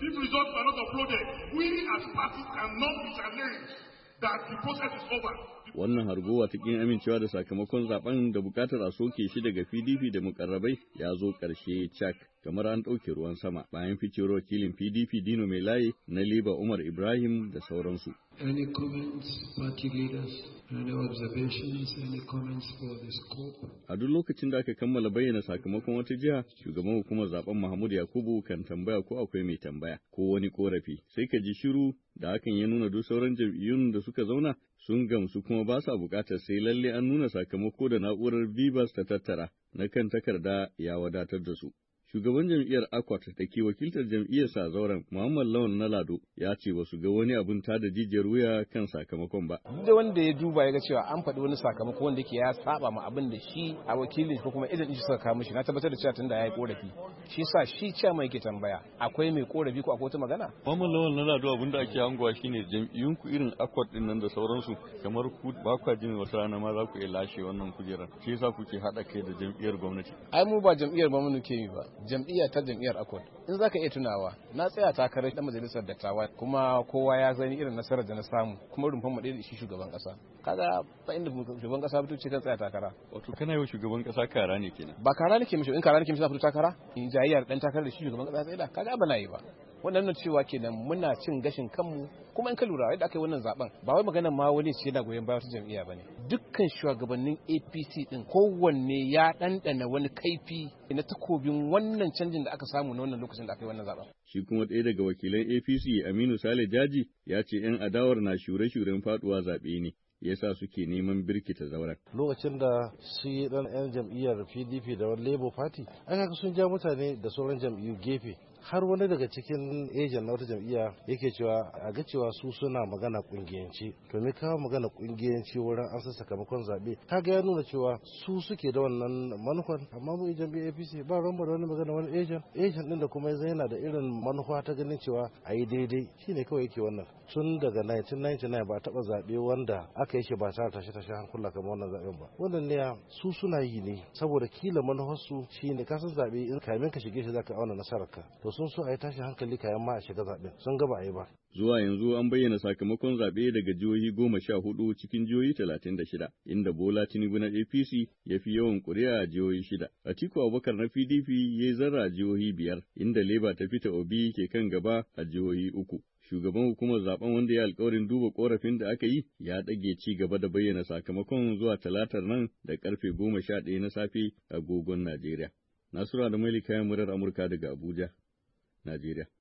If results are not uploaded, we as parties cannot be challenged that the process is over. Wannan hargowa ta kin amincewa da sakamakon zaben da bukatar a soke shi daga PDP da mukarrabai ya zo ƙarshe cak kamar an ɗauke ruwan sama bayan ficewar wakilin PDP Dino Mai Layi na Liba Umar Ibrahim da sauransu. Any comments, party leaders? Any observations, any comments for the scope? A duk lokacin da aka kammala bayyana sakamakon wata jiha, shugaban hukumar zaben Mahmud Yakubu kan tambaya ko akwai mai tambaya ko wani korafi. Sai ka ji shiru da hakan ya nuna duk sauran jam'iyyun da suka zauna sun gamsu kuma ba sa buƙatar sai lalle an nuna sakamako da na'urar Bibas ta tattara na kan takarda ya wadatar da su. Shugaban jam'iyyar Akwat da ke wakiltar jam'iyyar sa zauren Muhammad Lawan na Lado ya ce ba su ga wani abin tada jijiyar wuya kan sakamakon ba. Da wanda ya duba ya ga cewa an faɗi wani sakamako wanda ke ya saba ma abin da shi a wakilin ko kuma idan shi suka kawo mishi na tabbatar da cewa tunda ya yi korafi. Shi sa shi ce mai ke tambaya akwai mai korafi ko akwai wata magana? Muhammad Lawan na Lado abin da ake hangowa shine jam'iyyun ku irin Akwat din nan da sauransu kamar ku ba kwa jin wata rana ma za ku iya lashe wannan kujerar. Shi yasa kuke haɗa kai da jam'iyyar gwamnati. Ai mu ba jam'iyyar gwamnati ke yi ba. Jam'iyya ta jam'iyyar Accord in zaka iya tunawa na tsaya takarar dan majalisar dattawa kuma kowa ya gani irin nasarar da na samu kuma rumfan mu da shi shugaban kasa kaga ba inda shugaban kasa fito ce kan tsaya takara wato kana yi shugaban kasa kara ne kenan ba kara nake mishi in kara nake mishi na fito takara in jayyar dan takarar da shi shugaban kasa sai da kaga ba na yi ba wannan nan cewa kenan muna cin gashin kanmu kuma in ka lura yadda aka yi wannan zaben ba wai magana ma wani ce yana goyon baya wata jam'iyya bane dukkan shugabannin APC din kowanne ya dandana wani kaifi na takobin wannan canjin da aka samu na wannan lokacin da aka yi wannan zaben shi kuma ɗaya daga wakilan APC Aminu Sale Jaji ya ce 'yan adawar na shure-shuren faduwa zaɓe ne yasa suke neman birkita zauren. Lokacin da shi dan 'yan jam'iyyar PDP da wani Labour Party aka sun ja mutane da sauran jam'iyyu gefe har wani daga cikin ejen na wata jam'iyya yake cewa a ga cewa su suna magana kungiyanci to me kawo magana kungiyanci wurin an san sakamakon zabe kaga ya nuna cewa su suke da wannan manufan amma mu jam'iyyar APC ba ran da wani magana wani ejen din da kuma yana da irin manufa ta ganin cewa a yi daidai shine kawai yake wannan tun daga 1999 ba taba zabe wanda aka yi shi ba tare tashe hankula kamar wannan zaben ba wannan ne su suna yi ne saboda kila manufarsu shine kasan zabe in kamin ka shige shi zaka auna nasararka to sun so a yi tashi hankali kayan ma a shiga zaɓen sun gaba a yi ba. Zuwa yanzu an bayyana sakamakon zaɓe daga jihohi 14 cikin jihohi 36 inda Bola Tinubu na APC ya fi yawan ƙuri'a a jihohi 6. Atiku Abubakar na PDP ya yi zarra a jihohi 5 inda Labour ta fita Obi ke kan gaba a jihohi 3. Shugaban hukumar zaben wanda ya alkawarin duba korafin da aka yi ya ɗage ci gaba da bayyana sakamakon zuwa talatar nan da karfe 11 na safe a agogon Najeriya. Nasura da Maili kayan murar Amurka daga Abuja. Najeriya.